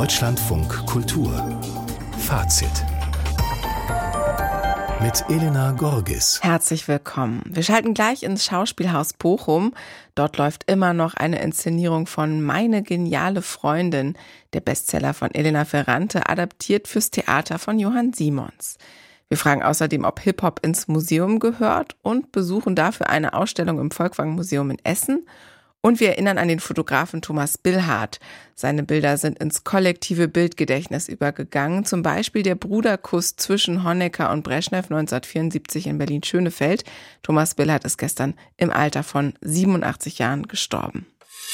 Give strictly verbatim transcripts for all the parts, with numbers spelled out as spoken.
Deutschlandfunk Kultur Fazit mit Elena Gorgis. Herzlich willkommen. Wir schalten gleich ins Schauspielhaus Bochum. Dort läuft immer noch eine Inszenierung von Meine geniale Freundin, der Bestseller von Elena Ferrante, adaptiert fürs Theater von Johann Simons. Wir fragen außerdem, ob Hip-Hop ins Museum gehört und besuchen dafür eine Ausstellung im Volkwang-Museum in Essen. Und wir erinnern an den Fotografen Thomas Billhardt. Seine Bilder sind ins kollektive Bildgedächtnis übergegangen. Zum Beispiel der Bruderkuss zwischen Honecker und Breschnew neunzehnhundertvierundsiebzig in Berlin-Schönefeld. Thomas Billhardt ist gestern im Alter von siebenundachtzig Jahren gestorben.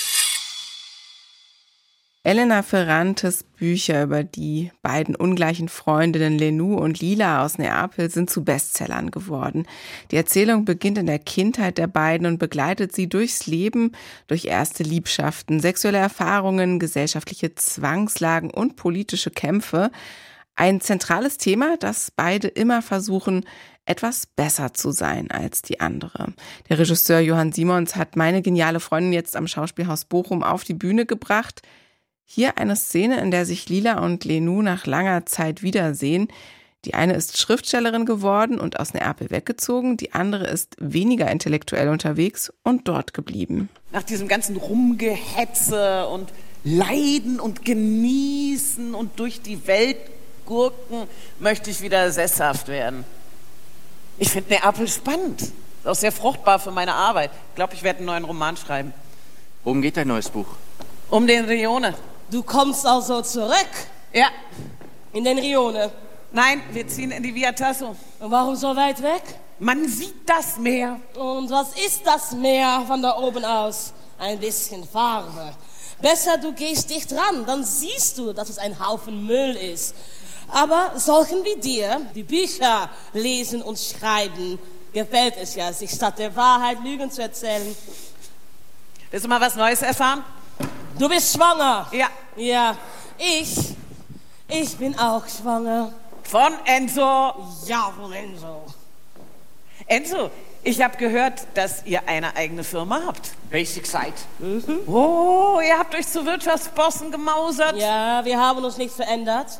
Elena Ferrantes Bücher über die beiden ungleichen Freundinnen Lenou und Lila aus Neapel sind zu Bestsellern geworden. Die Erzählung beginnt in der Kindheit der beiden und begleitet sie durchs Leben, durch erste Liebschaften, sexuelle Erfahrungen, gesellschaftliche Zwangslagen und politische Kämpfe. Ein zentrales Thema, das beide immer versuchen, etwas besser zu sein als die andere. Der Regisseur Johann Simons hat Meine geniale Freundin jetzt am Schauspielhaus Bochum auf die Bühne gebracht. Hier eine Szene, in der sich Lila und Lenou nach langer Zeit wiedersehen. Die eine ist Schriftstellerin geworden und aus Neapel weggezogen, die andere ist weniger intellektuell unterwegs und dort geblieben. Nach diesem ganzen Rumgehetze und Leiden und Genießen und durch die Welt gurken, möchte ich wieder sesshaft werden. Ich finde Neapel spannend, ist auch sehr fruchtbar für meine Arbeit. Ich glaube, ich werde einen neuen Roman schreiben. Worum geht dein neues Buch? Um den Rione. Du kommst also zurück? Ja. In den Rione? Nein, wir ziehen in die Via Tasso. Und warum so weit weg? Man sieht das Meer. Und was ist das Meer von da oben aus? Ein bisschen Farbe. Besser, du gehst dicht ran, dann siehst du, dass es ein Haufen Müll ist. Aber solchen wie dir, die Bücher lesen und schreiben, gefällt es ja, sich statt der Wahrheit Lügen zu erzählen. Willst du mal was Neues erfahren? Du bist schwanger? Ja. Ja. Ich, ich bin auch schwanger. Von Enzo? Ja, von Enzo. Enzo, ich habe gehört, dass ihr eine eigene Firma habt. Basic Site. Mhm. Oh, ihr habt euch zu Wirtschaftsbossen gemausert. Ja, wir haben uns nicht verändert.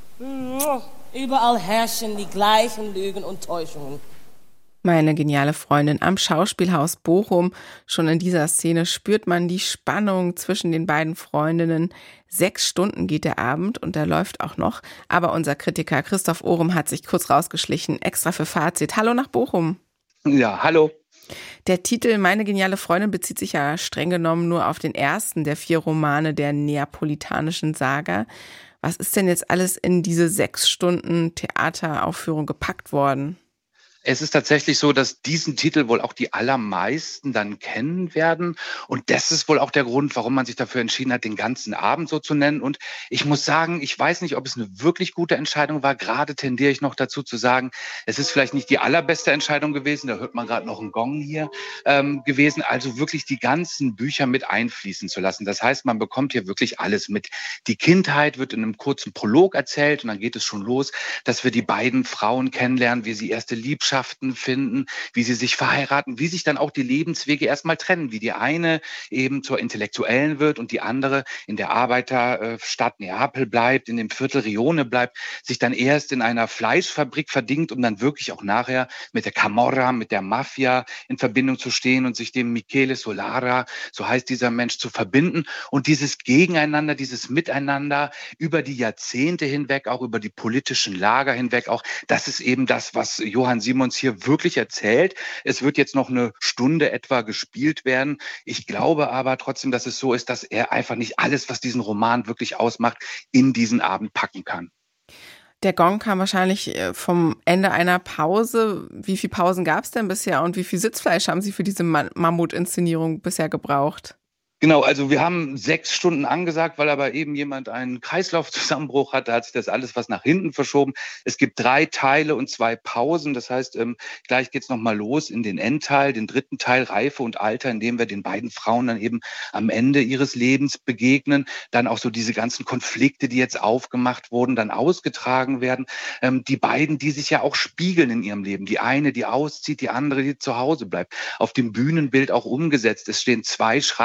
Überall herrschen die gleichen Lügen und Täuschungen. Meine geniale Freundin am Schauspielhaus Bochum. Schon in dieser Szene spürt man die Spannung zwischen den beiden Freundinnen. Sechs Stunden geht der Abend und der läuft auch noch. Aber unser Kritiker Christoph Ohrem hat sich kurz rausgeschlichen, extra für Fazit. Hallo nach Bochum. Ja, hallo. Der Titel Meine geniale Freundin bezieht sich ja streng genommen nur auf den ersten der vier Romane der neapolitanischen Saga. Was ist denn jetzt alles in diese sechs Stunden Theateraufführung gepackt worden? Es ist tatsächlich so, dass diesen Titel wohl auch die allermeisten dann kennen werden. Und das ist wohl auch der Grund, warum man sich dafür entschieden hat, den ganzen Abend so zu nennen. Und ich muss sagen, ich weiß nicht, ob es eine wirklich gute Entscheidung war. Gerade tendiere ich noch dazu zu sagen, es ist vielleicht nicht die allerbeste Entscheidung gewesen. Da hört man gerade noch einen Gong hier ähm, gewesen. Also wirklich die ganzen Bücher mit einfließen zu lassen. Das heißt, man bekommt hier wirklich alles mit. Die Kindheit wird in einem kurzen Prolog erzählt und dann geht es schon los, dass wir die beiden Frauen kennenlernen, wie sie erste Liebschaften finden, wie sie sich verheiraten, wie sich dann auch die Lebenswege erstmal trennen, wie die eine eben zur Intellektuellen wird und die andere in der Arbeiterstadt Neapel bleibt, in dem Viertel Rione bleibt, sich dann erst in einer Fleischfabrik verdingt, um dann wirklich auch nachher mit der Camorra, mit der Mafia in Verbindung zu stehen und sich dem Michele Solara, so heißt dieser Mensch, zu verbinden und dieses Gegeneinander, dieses Miteinander über die Jahrzehnte hinweg, auch über die politischen Lager hinweg, auch das ist eben das, was Johann Simons hier wirklich erzählt. Es wird jetzt noch eine Stunde etwa gespielt werden. Ich glaube aber trotzdem, dass es so ist, dass er einfach nicht alles, was diesen Roman wirklich ausmacht, in diesen Abend packen kann. Der Gong kam wahrscheinlich vom Ende einer Pause. Wie viele Pausen gab es denn bisher und wie viel Sitzfleisch haben Sie für diese Mammutinszenierung bisher gebraucht? Genau, also wir haben sechs Stunden angesagt, weil aber eben jemand einen Kreislaufzusammenbruch hat. Da hat sich das alles was nach hinten verschoben. Es gibt drei Teile und zwei Pausen. Das heißt, ähm, gleich geht's noch mal los in den Endteil, den dritten Teil Reife und Alter, in dem wir den beiden Frauen dann eben am Ende ihres Lebens begegnen. Dann auch so diese ganzen Konflikte, die jetzt aufgemacht wurden, dann ausgetragen werden. Ähm, die beiden, die sich ja auch spiegeln in ihrem Leben. Die eine, die auszieht, die andere, die zu Hause bleibt. Auf dem Bühnenbild auch umgesetzt. Es stehen zwei Schreibtische,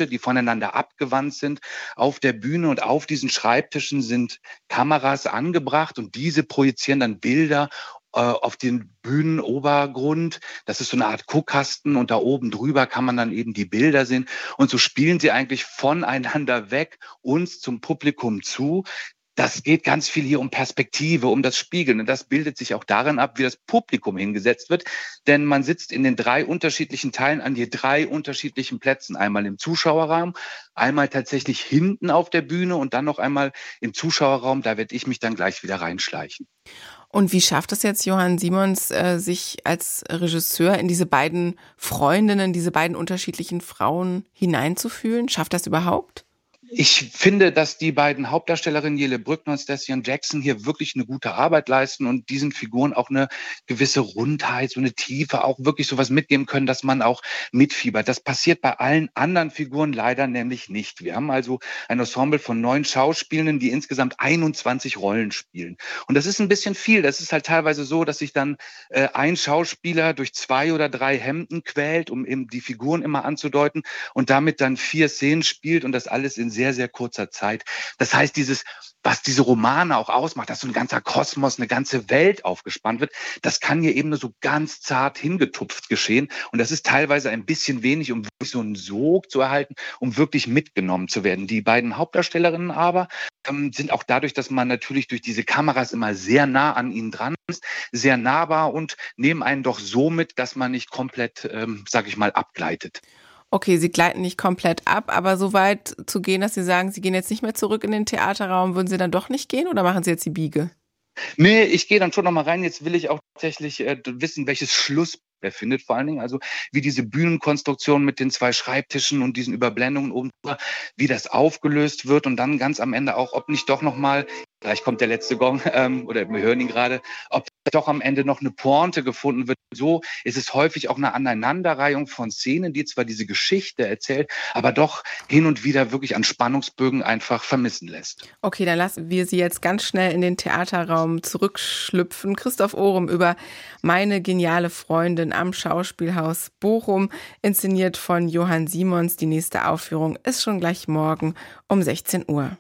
Tische, die voneinander abgewandt sind auf der Bühne, und auf diesen Schreibtischen sind Kameras angebracht und diese projizieren dann Bilder auf den Bühnenobergrund. Das ist so eine Art Guckkasten und da oben drüber kann man dann eben die Bilder sehen. Und so spielen sie eigentlich voneinander weg uns zum Publikum zu. Das geht ganz viel hier um Perspektive, um das Spiegeln. Und das bildet sich auch darin ab, wie das Publikum hingesetzt wird. Denn man sitzt in den drei unterschiedlichen Teilen an je drei unterschiedlichen Plätzen. Einmal im Zuschauerraum, einmal tatsächlich hinten auf der Bühne und dann noch einmal im Zuschauerraum. Da werde ich mich dann gleich wieder reinschleichen. Und wie schafft es jetzt Johann Simons, äh, sich als Regisseur in diese beiden Freundinnen, diese beiden unterschiedlichen Frauen hineinzufühlen? Schafft das überhaupt? Ich finde, dass die beiden Hauptdarstellerinnen Jelle Brückner und Stacey Jackson hier wirklich eine gute Arbeit leisten und diesen Figuren auch eine gewisse Rundheit, so eine Tiefe, auch wirklich sowas mitgeben können, dass man auch mitfiebert. Das passiert bei allen anderen Figuren leider nämlich nicht. Wir haben also ein Ensemble von neun Schauspielenden, die insgesamt einundzwanzig Rollen spielen. Und das ist ein bisschen viel. Das ist halt teilweise so, dass sich dann äh, ein Schauspieler durch zwei oder drei Hemden quält, um eben die Figuren immer anzudeuten und damit dann vier Szenen spielt und das alles in sehr, sehr kurzer Zeit. Das heißt, dieses, was diese Romane auch ausmacht, dass so ein ganzer Kosmos, eine ganze Welt aufgespannt wird, das kann hier eben nur so ganz zart hingetupft geschehen. Und das ist teilweise ein bisschen wenig, um wirklich so einen Sog zu erhalten, um wirklich mitgenommen zu werden. Die beiden Hauptdarstellerinnen aber ähm, sind auch dadurch, dass man natürlich durch diese Kameras immer sehr nah an ihnen dran ist, sehr nahbar und nehmen einen doch so mit, dass man nicht komplett, ähm, sag ich mal, abgleitet. Okay, Sie gleiten nicht komplett ab, aber so weit zu gehen, dass Sie sagen, Sie gehen jetzt nicht mehr zurück in den Theaterraum, würden Sie dann doch nicht gehen oder machen Sie jetzt die Biege? Nee, ich gehe dann schon noch mal rein. Jetzt will ich auch tatsächlich äh, wissen, welches Schluss er findet, vor allen Dingen, also wie diese Bühnenkonstruktion mit den zwei Schreibtischen und diesen Überblendungen oben drüber, wie das aufgelöst wird und dann ganz am Ende auch, ob nicht doch noch mal, gleich kommt der letzte Gong, ähm, oder wir hören ihn gerade, ob doch am Ende noch eine Pointe gefunden wird. So ist es häufig auch eine Aneinanderreihung von Szenen, die zwar diese Geschichte erzählt, aber doch hin und wieder wirklich an Spannungsbögen einfach vermissen lässt. Okay, dann lassen wir Sie jetzt ganz schnell in den Theaterraum zurückschlüpfen. Christoph Ohrem über Meine geniale Freundin am Schauspielhaus Bochum, inszeniert von Johann Simons. Die nächste Aufführung ist schon gleich morgen um sechzehn Uhr.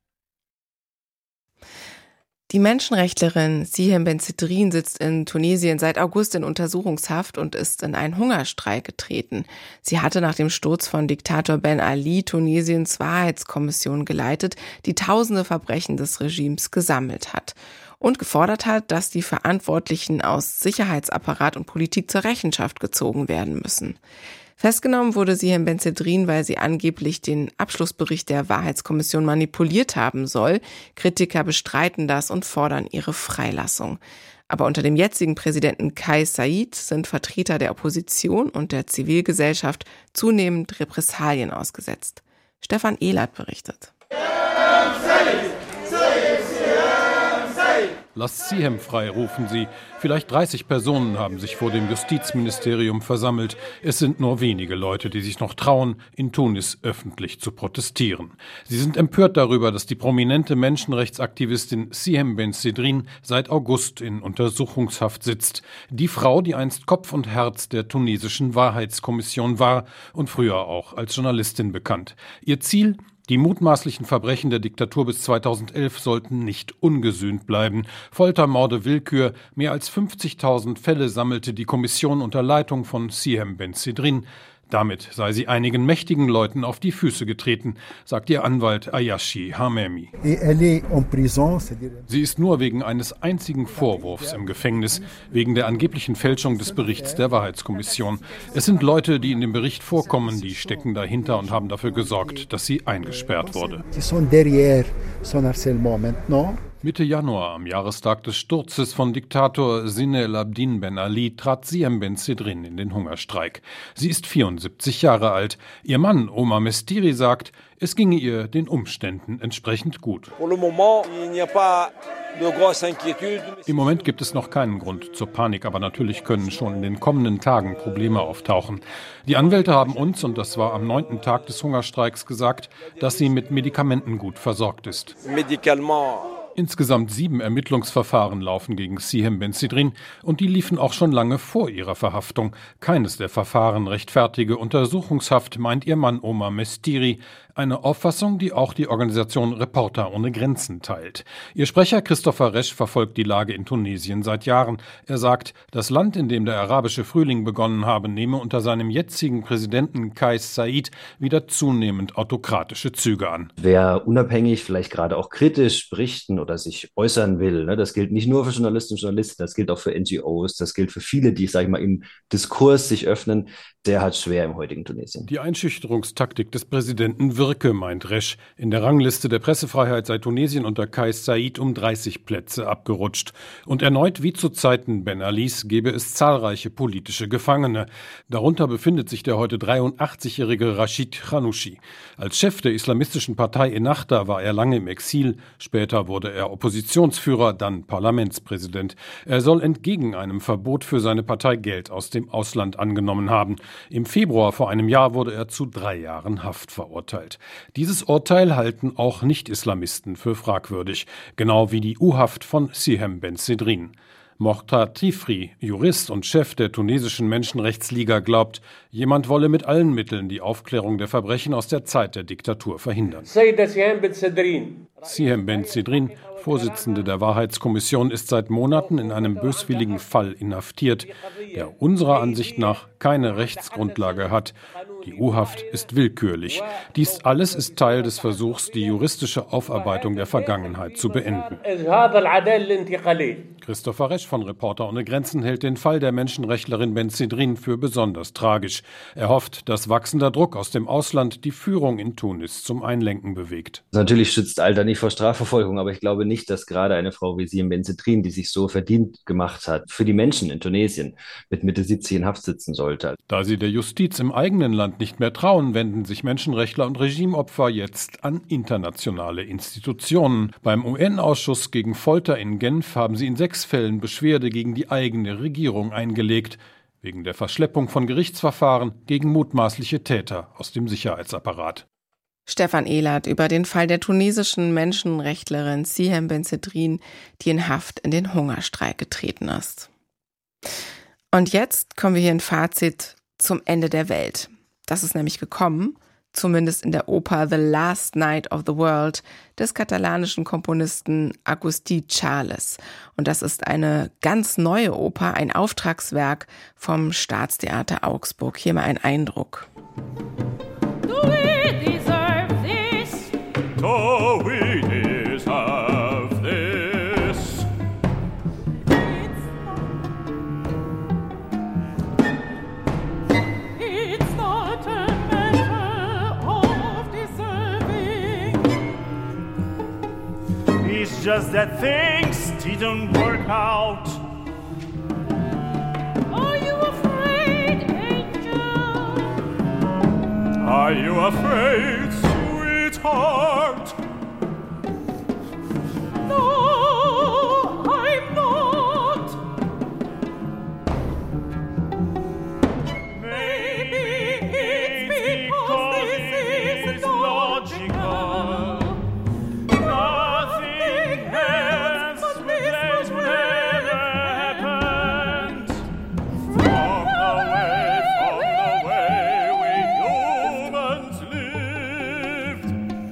Die Menschenrechtlerin Sihem Bensedrin sitzt in Tunesien seit August in Untersuchungshaft und ist in einen Hungerstreik getreten. Sie hatte nach dem Sturz von Diktator Ben Ali Tunesiens Wahrheitskommission geleitet, die tausende Verbrechen des Regimes gesammelt hat und gefordert hat, dass die Verantwortlichen aus Sicherheitsapparat und Politik zur Rechenschaft gezogen werden müssen. Festgenommen wurde Sihem Bensedrin, weil sie angeblich den Abschlussbericht der Wahrheitskommission manipuliert haben soll. Kritiker bestreiten das und fordern ihre Freilassung. Aber unter dem jetzigen Präsidenten Kais Saied sind Vertreter der Opposition und der Zivilgesellschaft zunehmend Repressalien ausgesetzt. Stefan Ehlert berichtet. Lasst Sihem frei, rufen sie. Vielleicht dreißig Personen haben sich vor dem Justizministerium versammelt. Es sind nur wenige Leute, die sich noch trauen, in Tunis öffentlich zu protestieren. Sie sind empört darüber, dass die prominente Menschenrechtsaktivistin Sihem Bensedrin seit August in Untersuchungshaft sitzt. Die Frau, die einst Kopf und Herz der tunesischen Wahrheitskommission war und früher auch als Journalistin bekannt. Ihr Ziel: Die mutmaßlichen Verbrechen der Diktatur bis zweitausendelf sollten nicht ungesühnt bleiben. Folter, Morde, Willkür, mehr als fünfzigtausend Fälle sammelte die Kommission unter Leitung von Sihem Bensedrin. Damit sei sie einigen mächtigen Leuten auf die Füße getreten, sagt ihr Anwalt Ayashi Hamemi. Sie ist nur wegen eines einzigen Vorwurfs im Gefängnis, wegen der angeblichen Fälschung des Berichts der Wahrheitskommission. Es sind Leute, die in dem Bericht vorkommen, die stecken dahinter und haben dafür gesorgt, dass sie eingesperrt wurde. Mitte Januar, am Jahrestag des Sturzes von Diktator Zine El Abidine Ben Ali, trat Sihem Bensedrin in den Hungerstreik. Sie ist vierundsiebzig Jahre alt. Ihr Mann, Omar Mestiri, sagt, es ginge ihr den Umständen entsprechend gut. Im Moment gibt es noch keinen Grund zur Panik, aber natürlich können schon in den kommenden Tagen Probleme auftauchen. Die Anwälte haben uns, und das war am neunten Tag des Hungerstreiks, gesagt, dass sie mit Medikamenten gut versorgt ist. Insgesamt sieben Ermittlungsverfahren laufen gegen Siham Bensedrin und die liefen auch schon lange vor ihrer Verhaftung. Keines der Verfahren rechtfertige Untersuchungshaft, meint ihr Mann Omar Mestiri. Eine Auffassung, die auch die Organisation Reporter ohne Grenzen teilt. Ihr Sprecher Christopher Resch verfolgt die Lage in Tunesien seit Jahren. Er sagt, das Land, in dem der arabische Frühling begonnen habe, nehme unter seinem jetzigen Präsidenten Kais Saied wieder zunehmend autokratische Züge an. Wer unabhängig, vielleicht gerade auch kritisch berichten oder sich äußern will, ne, das gilt nicht nur für Journalistinnen und Journalisten, das gilt auch für N G Os, das gilt für viele, die, sag ich mal, im Diskurs sich öffnen, der hat schwer im heutigen Tunesien. Die Einschüchterungstaktik des Präsidenten wirke, meint Resch. In der Rangliste der Pressefreiheit sei Tunesien unter Kais Saied um dreißig Plätze abgerutscht. Und erneut wie zu Zeiten Ben Alis gebe es zahlreiche politische Gefangene. Darunter befindet sich der heute dreiundachtzigjährige Rachid Ghannouchi. Als Chef der islamistischen Partei Ennahda war er lange im Exil. Später wurde er Oppositionsführer, dann Parlamentspräsident. Er soll entgegen einem Verbot für seine Partei Geld aus dem Ausland angenommen haben. Im Februar vor einem Jahr wurde er zu drei Jahren Haft verurteilt. Dieses Urteil halten auch Nicht-Islamisten für fragwürdig, genau wie die U-Haft von Siham Bensedrin. Mokhtar Tifri, Jurist und Chef der tunesischen Menschenrechtsliga, glaubt, jemand wolle mit allen Mitteln die Aufklärung der Verbrechen aus der Zeit der Diktatur verhindern. Siham Bensedrin, Vorsitzende der Wahrheitskommission, ist seit Monaten in einem böswilligen Fall inhaftiert, der unserer Ansicht nach keine Rechtsgrundlage hat. Die U-Haft ist willkürlich. Dies alles ist Teil des Versuchs, die juristische Aufarbeitung der Vergangenheit zu beenden. Christopher Resch von Reporter ohne Grenzen hält den Fall der Menschenrechtlerin Bensedrin für besonders tragisch. Er hofft, dass wachsender Druck aus dem Ausland die Führung in Tunis zum Einlenken bewegt. Natürlich schützt Alter nicht vor Strafverfolgung, aber ich glaube nicht, dass gerade eine Frau wie Siham Bensedrin, die sich so verdient gemacht hat, für die Menschen in Tunesien mit Mitte siebzig in Haft sitzen sollte. Da sie der Justiz im eigenen Land nicht mehr trauen, wenden sich Menschenrechtler und Regimeopfer jetzt an internationale Institutionen. Beim U N-Ausschuss gegen Folter in Genf haben sie in sechs Fällen Beschwerde gegen die eigene Regierung eingelegt, wegen der Verschleppung von Gerichtsverfahren gegen mutmaßliche Täter aus dem Sicherheitsapparat. Stefan Ehlert über den Fall der tunesischen Menschenrechtlerin Siham Bensedrin, die in Haft in den Hungerstreik getreten ist. Und jetzt kommen wir hier ein Fazit zum Ende der Welt. Das ist nämlich gekommen, zumindest in der Oper The Last Night of the World des katalanischen Komponisten Agustí Charles. Und das ist eine ganz neue Oper, ein Auftragswerk vom Staatstheater Augsburg. Hier mal ein Eindruck. Do we deserve this? Do we deserve this? It's not a matter of deserving. It's just that things didn't work out. Are you afraid, angel? Are you afraid, sweetheart? No, I'm not. Maybe it's because this is logical. Nothing else would ever happened. From the way, from the way we humans lived.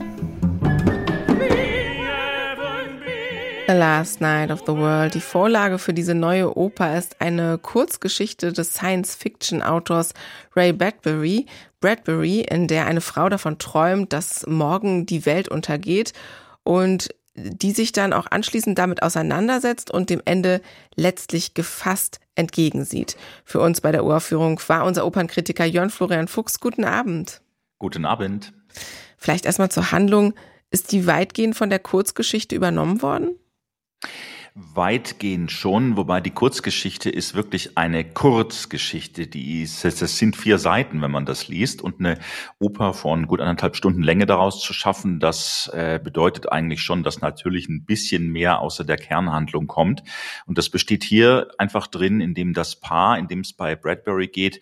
We haven't been. The Last Night of the World. Die Vorlage für diese neue Oper ist eine Kurzgeschichte des Science-Fiction-Autors Ray Bradbury, Bradbury, in der eine Frau davon träumt, dass morgen die Welt untergeht und die sich dann auch anschließend damit auseinandersetzt und dem Ende letztlich gefasst entgegensieht. Für uns bei der Uraufführung war unser Opernkritiker Jörn Florian Fuchs. Guten Abend. Guten Abend. Vielleicht erstmal zur Handlung. Ist die weitgehend von der Kurzgeschichte übernommen worden? Weitgehend schon, wobei die Kurzgeschichte ist wirklich eine Kurzgeschichte. Die ist, das sind vier Seiten, wenn man das liest, und eine Oper von gut anderthalb Stunden Länge daraus zu schaffen, das äh, bedeutet eigentlich schon, dass natürlich ein bisschen mehr außer der Kernhandlung kommt. Und das besteht hier einfach drin, indem das Paar, in dem es bei Bradbury geht,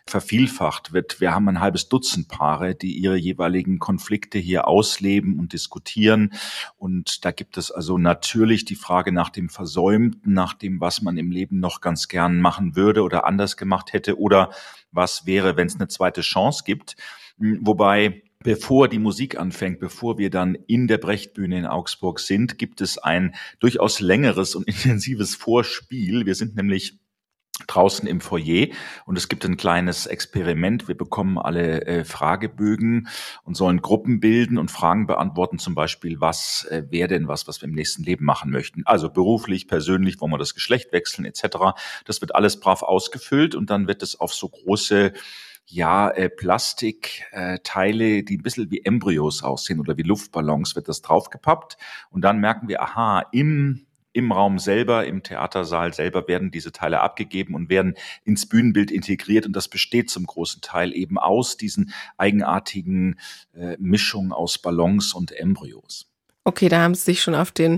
vervielfacht wird. Wir haben ein halbes Dutzend Paare, die ihre jeweiligen Konflikte hier ausleben und diskutieren. Und da gibt es also natürlich die Frage nach dem Versäumten, nach dem, was man im Leben noch ganz gern machen würde oder anders gemacht hätte oder was wäre, wenn es eine zweite Chance gibt. Wobei, bevor die Musik anfängt, bevor wir dann in der Brechtbühne in Augsburg sind, gibt es ein durchaus längeres und intensives Vorspiel. Wir sind nämlich draußen im Foyer und es gibt ein kleines Experiment. Wir bekommen alle äh, Fragebögen und sollen Gruppen bilden und Fragen beantworten, zum Beispiel, was äh, wäre denn was, was wir im nächsten Leben machen möchten. Also beruflich, persönlich, wollen wir das Geschlecht wechseln et cetera. Das wird alles brav ausgefüllt und dann wird es auf so große ja, äh, Plastikteile, äh, die ein bisschen wie Embryos aussehen oder wie Luftballons, wird das draufgepappt und dann merken wir, aha, im Im Raum selber, im Theatersaal selber werden diese Teile abgegeben und werden ins Bühnenbild integriert. Und das besteht zum großen Teil eben aus diesen eigenartigen äh, Mischungen aus Ballons und Embryos. Okay, da haben Sie sich schon auf den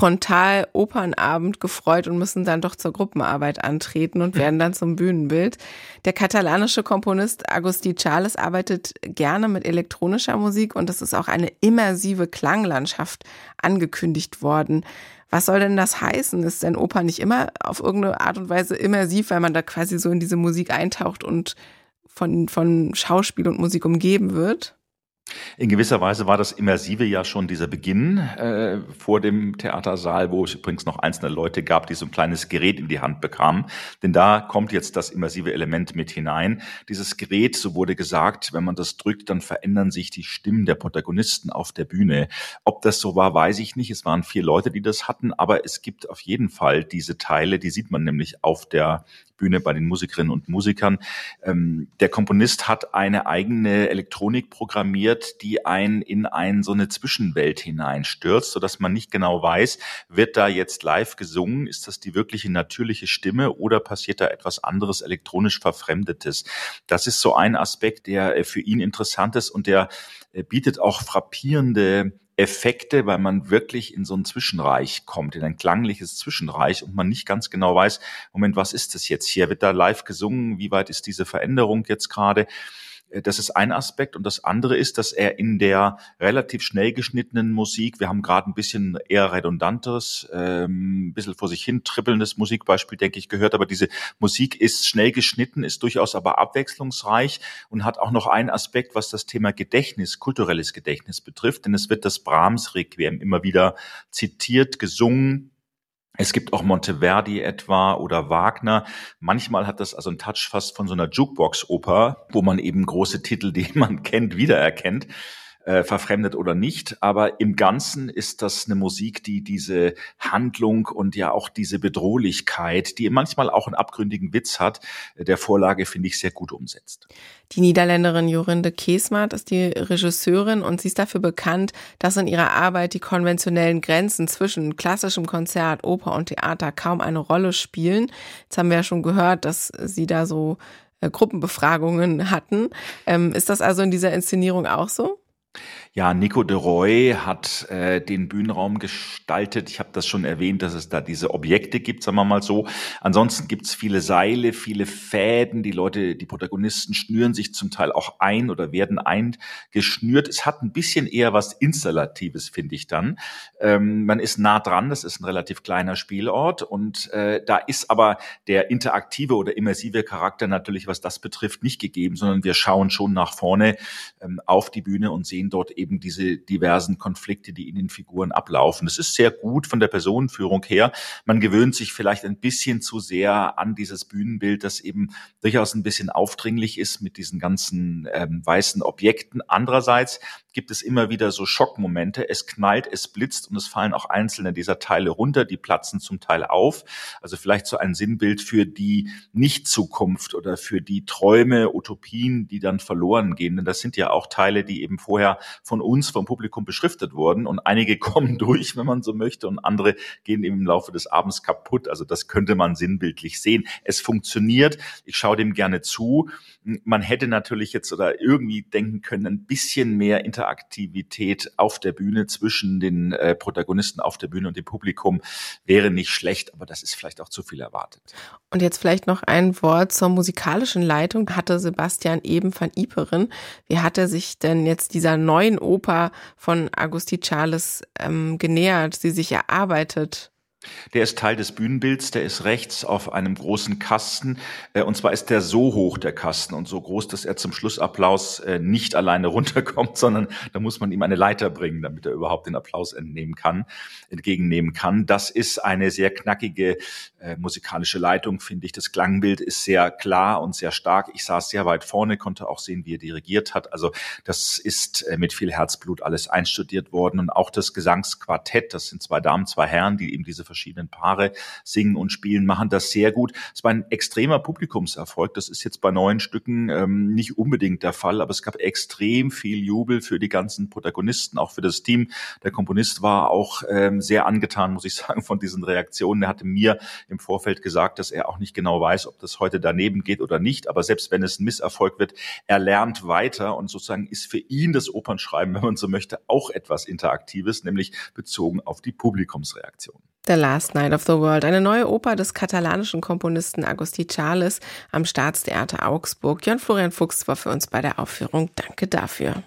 Frontal-Opernabend gefreut und müssen dann doch zur Gruppenarbeit antreten und werden dann zum Bühnenbild. Der katalanische Komponist Agustí Charles arbeitet gerne mit elektronischer Musik und es ist auch eine immersive Klanglandschaft angekündigt worden. Was soll denn das heißen? Ist denn Oper nicht immer auf irgendeine Art und Weise immersiv, weil man da quasi so in diese Musik eintaucht und von, von Schauspiel und Musik umgeben wird? In gewisser Weise war das Immersive ja schon dieser Beginn äh, vor dem Theatersaal, wo es übrigens noch einzelne Leute gab, die so ein kleines Gerät in die Hand bekamen. Denn da kommt jetzt das immersive Element mit hinein. Dieses Gerät, so wurde gesagt, wenn man das drückt, dann verändern sich die Stimmen der Protagonisten auf der Bühne. Ob das so war, weiß ich nicht. Es waren vier Leute, die das hatten, aber es gibt auf jeden Fall diese Teile, die sieht man nämlich auf der Bühne bei den Musikerinnen und Musikern. Ähm, der Komponist hat eine eigene Elektronik programmiert, die einen in ein, so eine Zwischenwelt hineinstürzt, sodass man nicht genau weiß, wird da jetzt live gesungen, ist das die wirkliche natürliche Stimme oder passiert da etwas anderes, elektronisch Verfremdetes. Das ist so ein Aspekt, der für ihn interessant ist und der bietet auch frappierende Effekte, weil man wirklich in so ein Zwischenreich kommt, in ein klangliches Zwischenreich und man nicht ganz genau weiß, Moment, was ist das jetzt hier? Wird da live gesungen? Wie weit ist diese Veränderung jetzt gerade? Das ist ein Aspekt. Und das andere ist, dass er in der relativ schnell geschnittenen Musik, wir haben gerade ein bisschen eher redundantes, ähm, ein bisschen vor sich hin trippelndes Musikbeispiel, denke ich, gehört. Aber diese Musik ist schnell geschnitten, ist durchaus aber abwechslungsreich und hat auch noch einen Aspekt, was das Thema Gedächtnis, kulturelles Gedächtnis betrifft. Denn es wird das Brahms-Requiem immer wieder zitiert, gesungen. Es gibt auch Monteverdi etwa oder Wagner. Manchmal hat das also einen Touch fast von so einer Jukebox-Oper, wo man eben große Titel, die man kennt, wiedererkennt, äh, verfremdet oder nicht. Aber im Ganzen ist das eine Musik, die diese Handlung und ja auch diese Bedrohlichkeit, die manchmal auch einen abgründigen Witz hat, der Vorlage, finde ich, sehr gut umsetzt. Die Niederländerin Jorinde Keesmaat ist die Regisseurin und sie ist dafür bekannt, dass in ihrer Arbeit die konventionellen Grenzen zwischen klassischem Konzert, Oper und Theater kaum eine Rolle spielen. Jetzt haben wir ja schon gehört, dass sie da so äh, Gruppenbefragungen hatten. Ähm, ist das also in dieser Inszenierung auch so? Ja, Nico de Roy hat äh, den Bühnenraum gestaltet. Ich habe das schon erwähnt, dass es da diese Objekte gibt, sagen wir mal so. Ansonsten gibt's viele Seile, viele Fäden. Die Leute, die Protagonisten schnüren sich zum Teil auch ein oder werden eingeschnürt. Es hat ein bisschen eher was Installatives, finde ich dann. Ähm, man ist nah dran, das ist ein relativ kleiner Spielort und äh, da ist aber der interaktive oder immersive Charakter natürlich, was das betrifft, nicht gegeben, sondern wir schauen schon nach vorne ähm, auf die Bühne und sehen dort eben diese diversen Konflikte, die in den Figuren ablaufen. Das ist sehr gut von der Personenführung her. Man gewöhnt sich vielleicht ein bisschen zu sehr an dieses Bühnenbild, das eben durchaus ein bisschen aufdringlich ist mit diesen ganzen ähm, weißen Objekten. Andererseits gibt es immer wieder so Schockmomente. Es knallt, es blitzt und es fallen auch einzelne dieser Teile runter, die platzen zum Teil auf. Also vielleicht so ein Sinnbild für die Nicht-Zukunft oder für die Träume, Utopien, die dann verloren gehen. Denn das sind ja auch Teile, die eben vorher ja von uns, vom Publikum beschriftet worden und einige kommen durch, wenn man so möchte, und andere gehen im Laufe des Abends kaputt. Also das könnte man sinnbildlich sehen. Es funktioniert. Ich schaue dem gerne zu. Man hätte natürlich jetzt oder irgendwie denken können, ein bisschen mehr Interaktivität auf der Bühne zwischen den äh, Protagonisten auf der Bühne und dem Publikum wäre nicht schlecht, aber das ist vielleicht auch zu viel erwartet. Und jetzt vielleicht noch ein Wort zur musikalischen Leitung. Hatte Sebastian Eben van Iperen. Wie hat er sich denn jetzt dieser neuen Oper von Agustí-Charles ähm, genähert, sie sich erarbeitet? Der ist Teil des Bühnenbilds, der ist rechts auf einem großen Kasten, äh, und zwar ist der so hoch, der Kasten, und so groß, dass er zum Schlussapplaus äh, nicht alleine runterkommt, sondern da muss man ihm eine Leiter bringen, damit er überhaupt den Applaus entnehmen kann, entgegennehmen kann. Das ist eine sehr knackige äh, musikalische Leitung, finde ich. Das Klangbild ist sehr klar und sehr stark. Ich saß sehr weit vorne, konnte auch sehen, wie er dirigiert hat. Also das ist äh, mit viel Herzblut alles einstudiert worden, und auch das Gesangsquartett, das sind zwei Damen, zwei Herren, die eben diese verschiedenen Paare singen und spielen, machen das sehr gut. Es war ein extremer Publikumserfolg. Das ist jetzt bei neuen Stücken ähm, nicht unbedingt der Fall, aber es gab extrem viel Jubel für die ganzen Protagonisten, auch für das Team. Der Komponist war auch ähm, sehr angetan, muss ich sagen, von diesen Reaktionen. Er hatte mir im Vorfeld gesagt, dass er auch nicht genau weiß, ob das heute daneben geht oder nicht, aber selbst wenn es ein Misserfolg wird, er lernt weiter, und sozusagen ist für ihn das Opernschreiben, wenn man so möchte, auch etwas Interaktives, nämlich bezogen auf die Publikumsreaktion. The Last Night of the World, eine neue Oper des katalanischen Komponisten Agustí-Charles am Staatstheater Augsburg. Jan-Florian Fuchs war für uns bei der Aufführung. Danke dafür.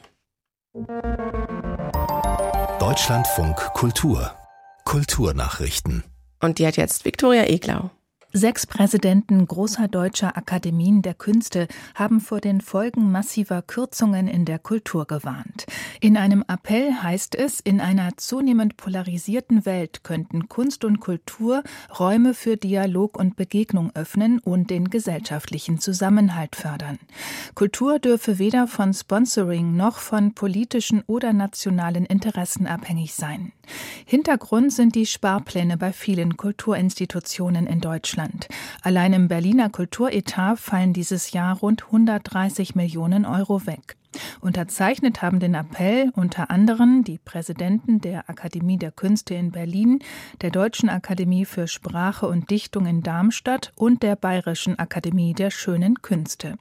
Deutschlandfunk Kultur. Kulturnachrichten. Und die hat jetzt Viktoria Eglau. Sechs Präsidenten großer deutscher Akademien der Künste haben vor den Folgen massiver Kürzungen in der Kultur gewarnt. In einem Appell heißt es, in einer zunehmend polarisierten Welt könnten Kunst und Kultur Räume für Dialog und Begegnung öffnen und den gesellschaftlichen Zusammenhalt fördern. Kultur dürfe weder von Sponsoring noch von politischen oder nationalen Interessen abhängig sein. Hintergrund sind die Sparpläne bei vielen Kulturinstitutionen in Deutschland. Allein im Berliner Kulturetat fallen dieses Jahr rund hundertdreißig Millionen Euro weg. Unterzeichnet haben den Appell unter anderem die Präsidenten der Akademie der Künste in Berlin, der Deutschen Akademie für Sprache und Dichtung in Darmstadt und der Bayerischen Akademie der Schönen Künste.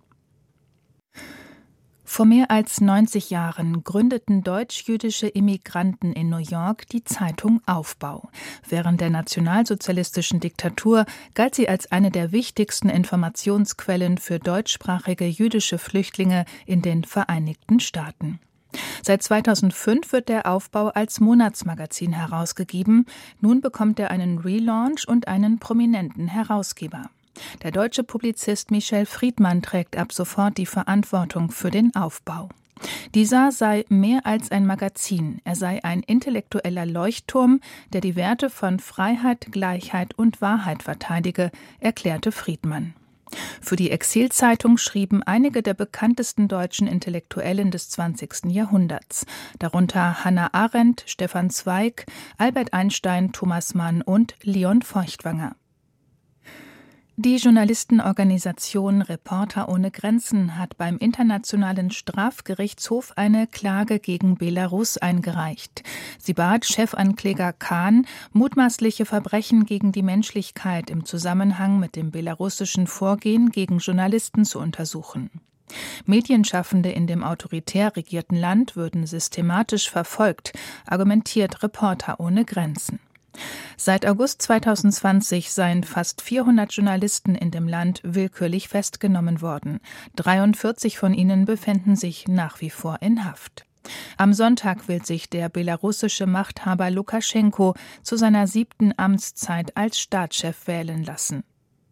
Vor mehr als neunzig Jahren gründeten deutsch-jüdische Immigranten in New York die Zeitung Aufbau. Während der nationalsozialistischen Diktatur galt sie als eine der wichtigsten Informationsquellen für deutschsprachige jüdische Flüchtlinge in den Vereinigten Staaten. Seit zweitausendfünf wird der Aufbau als Monatsmagazin herausgegeben. Nun bekommt er einen Relaunch und einen prominenten Herausgeber. Der deutsche Publizist Michel Friedmann trägt ab sofort die Verantwortung für den Aufbau. Dieser sei mehr als ein Magazin, er sei ein intellektueller Leuchtturm, der die Werte von Freiheit, Gleichheit und Wahrheit verteidige, erklärte Friedmann. Für die Exilzeitung schrieben einige der bekanntesten deutschen Intellektuellen des zwanzigsten Jahrhunderts, darunter Hannah Arendt, Stefan Zweig, Albert Einstein, Thomas Mann und Leon Feuchtwanger. Die Journalistenorganisation Reporter ohne Grenzen hat beim Internationalen Strafgerichtshof eine Klage gegen Belarus eingereicht. Sie bat Chefankläger Khan, mutmaßliche Verbrechen gegen die Menschlichkeit im Zusammenhang mit dem belarussischen Vorgehen gegen Journalisten zu untersuchen. Medienschaffende in dem autoritär regierten Land würden systematisch verfolgt, argumentiert Reporter ohne Grenzen. Seit August zweitausendzwanzig seien fast vierhundert Journalisten in dem Land willkürlich festgenommen worden. dreiundvierzig von ihnen befänden sich nach wie vor in Haft. Am Sonntag will sich der belarussische Machthaber Lukaschenko zu seiner siebten Amtszeit als Staatschef wählen lassen.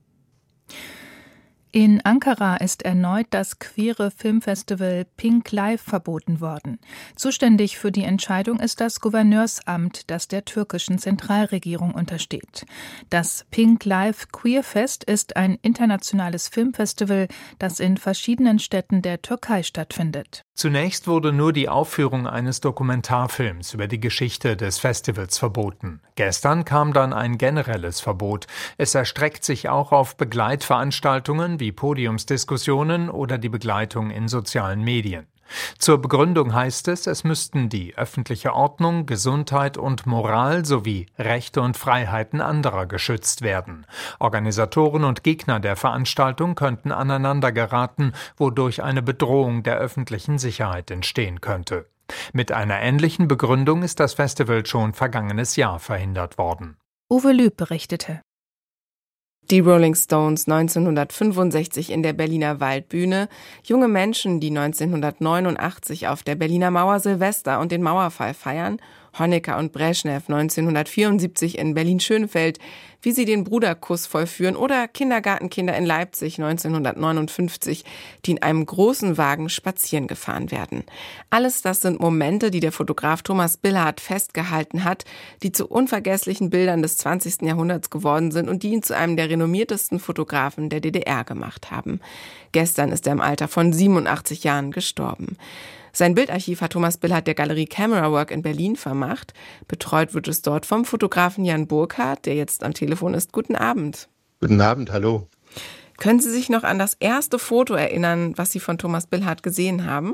In Ankara ist erneut das queere Filmfestival Pink Live verboten worden. Zuständig für die Entscheidung ist das Gouverneursamt, das der türkischen Zentralregierung untersteht. Das Pink Live Queerfest ist ein internationales Filmfestival, das in verschiedenen Städten der Türkei stattfindet. Zunächst wurde nur die Aufführung eines Dokumentarfilms über die Geschichte des Festivals verboten. Gestern kam dann ein generelles Verbot. Es erstreckt sich auch auf Begleitveranstaltungen wie Podiumsdiskussionen oder die Begleitung in sozialen Medien. Zur Begründung heißt es, es müssten die öffentliche Ordnung, Gesundheit und Moral sowie Rechte und Freiheiten anderer geschützt werden. Organisatoren und Gegner der Veranstaltung könnten aneinander geraten, wodurch eine Bedrohung der öffentlichen Sicherheit entstehen könnte. Mit einer ähnlichen Begründung ist das Festival schon vergangenes Jahr verhindert worden. Uwe Lüb berichtete. Die Rolling Stones neunzehnhundertfünfundsechzig in der Berliner Waldbühne, junge Menschen, die neunzehnhundertneunundachtzig auf der Berliner Mauer Silvester und den Mauerfall feiern, Honecker und Breschnew neunzehnhundertvierundsiebzig in Berlin-Schönefeld, wie sie den Bruderkuss vollführen, oder Kindergartenkinder in Leipzig neunzehnhundertneunundfünfzig, die in einem großen Wagen spazieren gefahren werden. Alles das sind Momente, die der Fotograf Thomas Billhardt festgehalten hat, die zu unvergesslichen Bildern des zwanzigsten Jahrhunderts geworden sind und die ihn zu einem der renommiertesten Fotografen der D D R gemacht haben. Gestern ist er im Alter von siebenundachtzig Jahren gestorben. Sein Bildarchiv hat Thomas Billhardt der Galerie Camera Work in Berlin vermacht. Betreut wird es dort vom Fotografen Jan Burkhardt, der jetzt am Telefon ist. Guten Abend. Guten Abend, hallo. Können Sie sich noch an das erste Foto erinnern, was Sie von Thomas Billhardt gesehen haben?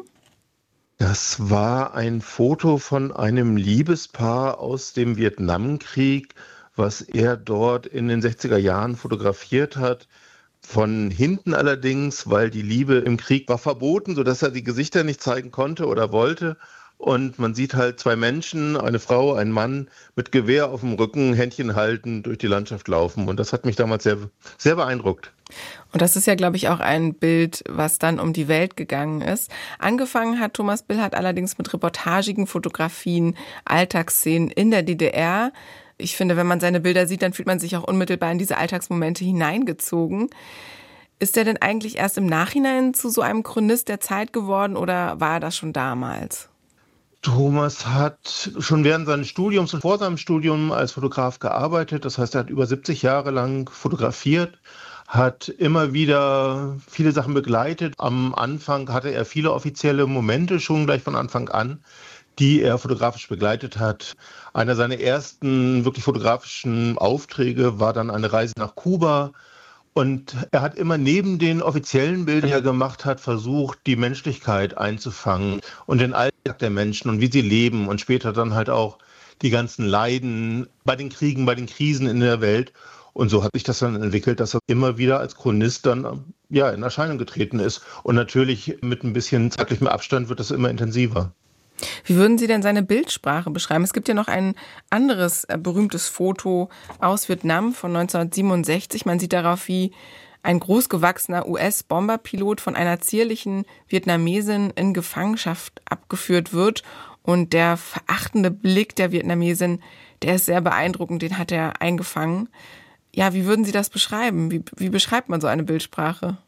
Das war ein Foto von einem Liebespaar aus dem Vietnamkrieg, was er dort in den sechziger Jahren fotografiert hat. Von hinten allerdings, weil die Liebe im Krieg war verboten, sodass er die Gesichter nicht zeigen konnte oder wollte. Und man sieht halt zwei Menschen, eine Frau, ein Mann mit Gewehr auf dem Rücken, Händchen halten, durch die Landschaft laufen. Und das hat mich damals sehr, sehr beeindruckt. Und das ist ja, glaube ich, auch ein Bild, was dann um die Welt gegangen ist. Angefangen hat Thomas Billhardt allerdings mit reportagigen Fotografien, Alltagsszenen in der D D R. Ich finde, wenn man seine Bilder sieht, dann fühlt man sich auch unmittelbar in diese Alltagsmomente hineingezogen. Ist er denn eigentlich erst im Nachhinein zu so einem Chronist der Zeit geworden oder war er das schon damals? Thomas hat schon während seines Studiums und vor seinem Studium als Fotograf gearbeitet. Das heißt, er hat über siebzig Jahre lang fotografiert, hat immer wieder viele Sachen begleitet. Am Anfang hatte er viele offizielle Momente schon gleich von Anfang an, die er fotografisch begleitet hat. Einer seiner ersten wirklich fotografischen Aufträge war dann eine Reise nach Kuba. Und er hat immer neben den offiziellen Bildern, die er gemacht hat, versucht, die Menschlichkeit einzufangen und den Alltag der Menschen und wie sie leben und später dann halt auch die ganzen Leiden bei den Kriegen, bei den Krisen in der Welt. Und so hat sich das dann entwickelt, dass er immer wieder als Chronist dann ja, in Erscheinung getreten ist. Und natürlich mit ein bisschen zeitlichem Abstand wird das immer intensiver. Wie würden Sie denn seine Bildsprache beschreiben? Es gibt ja noch ein anderes äh, berühmtes Foto aus Vietnam von neunzehnhundertsiebenundsechzig. Man sieht darauf, wie ein großgewachsener U S-Bomberpilot von einer zierlichen Vietnamesin in Gefangenschaft abgeführt wird. Und der verachtende Blick der Vietnamesin, der ist sehr beeindruckend, den hat er eingefangen. Ja, wie würden Sie das beschreiben? Wie, wie beschreibt man so eine Bildsprache?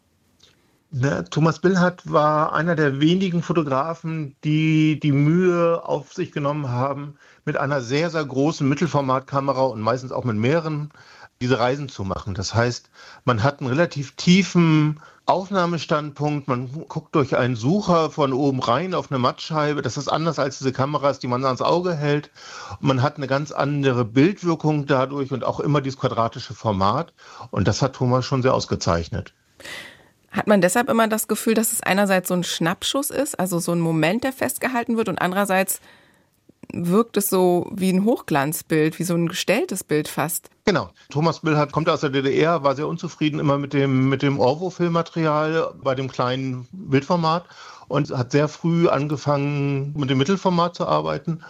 Na, Thomas Billhardt war einer der wenigen Fotografen, die die Mühe auf sich genommen haben, mit einer sehr, sehr großen Mittelformatkamera und meistens auch mit mehreren diese Reisen zu machen. Das heißt, man hat einen relativ tiefen Aufnahmestandpunkt, man guckt durch einen Sucher von oben rein auf eine Mattscheibe. Das ist anders als diese Kameras, die man ans Auge hält. Man hat eine ganz andere Bildwirkung dadurch und auch immer dieses quadratische Format. Und das hat Thomas schon sehr ausgezeichnet. Hat man deshalb immer das Gefühl, dass es einerseits so ein Schnappschuss ist, also so ein Moment, der festgehalten wird, und andererseits wirkt es so wie ein Hochglanzbild, wie so ein gestelltes Bild fast? Genau. Thomas Billhardt kommt aus der D D R, war sehr unzufrieden immer mit dem, mit dem Orwo-Filmmaterial bei dem kleinen Bildformat und hat sehr früh angefangen, mit dem Mittelformat zu arbeiten.